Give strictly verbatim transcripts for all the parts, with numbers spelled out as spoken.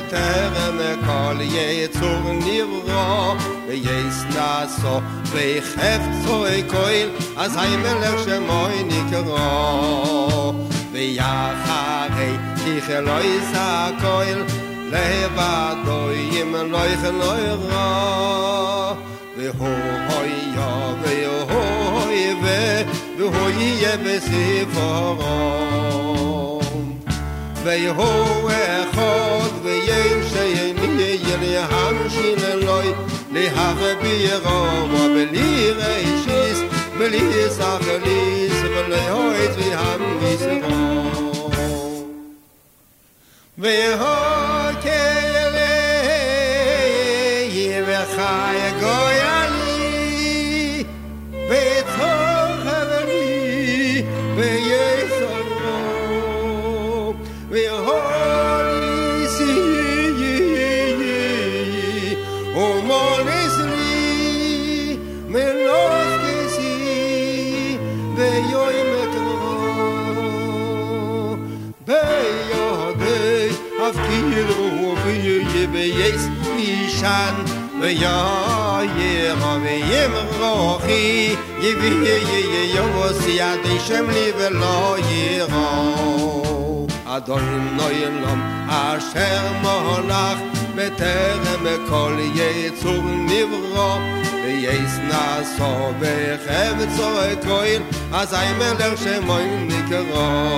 בטרם כל יצור נברא וישנא סו וחפצוי כהל אזי מלך שמוי נקרא ויחרי ככלוי סכהל לבדו ימלוך לא רע והוא היה והוא יהיה והוא יהיה בספרו והוא אחד ויש שני ילהמשיל אלוהי להכבירו ובלי רשיס בלי סחליס ולהוית והמסרו והוא כאלה וחי גוילי וצור חברי ויסרו והולי סי ומולס לי מלוך כסי ויוי מקרו בידי אפקירו ויהיה בייס אישן ויאיר וימרוחי יביא יובוסי עדי שם לי ולא יראו אדון נוילום אשר מולך בטרם כל יצור נברא וישנא סו וחפצוי כהל אזי מלך שמוי נקרא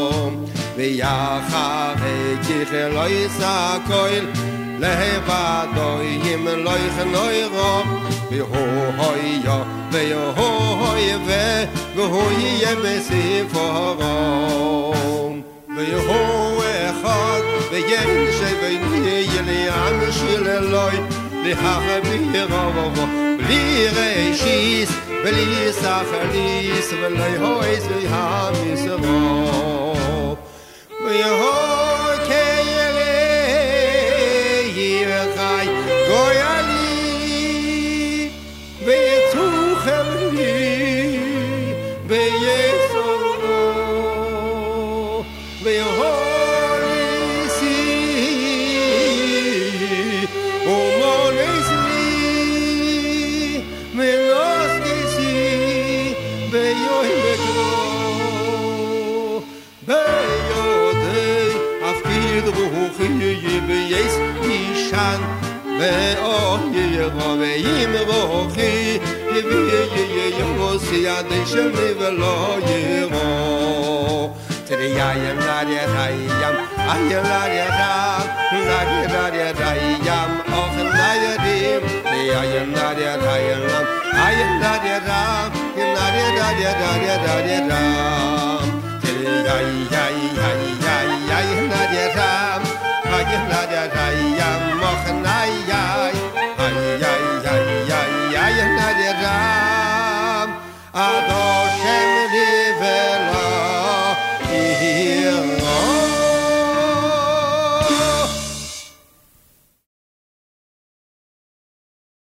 ויחרי ככלוי סכהל לבדו ימלוך לא רע והוא היה והוא יהיה והוא יהיה בספרו והוא אחד ויש שני ילהמשיל אלוהי להכבירו בלי רשיס בלי סחליס ולהוית והמסרו והוא כאלה יחי גוילי ויצור חברי ויסרו והולי סי ומולס לי מלוך כסי ויוי מקרו בידי אפקיד רוחי בייס אישן ואויר וימרוחי יביא יובוסי עדי שם לי ולא יראו תריים נריה רים איה נריה רם נריה נריה רים אוכל נריה תריים נריה רים איה נריה רם נריה נריה נריה נריה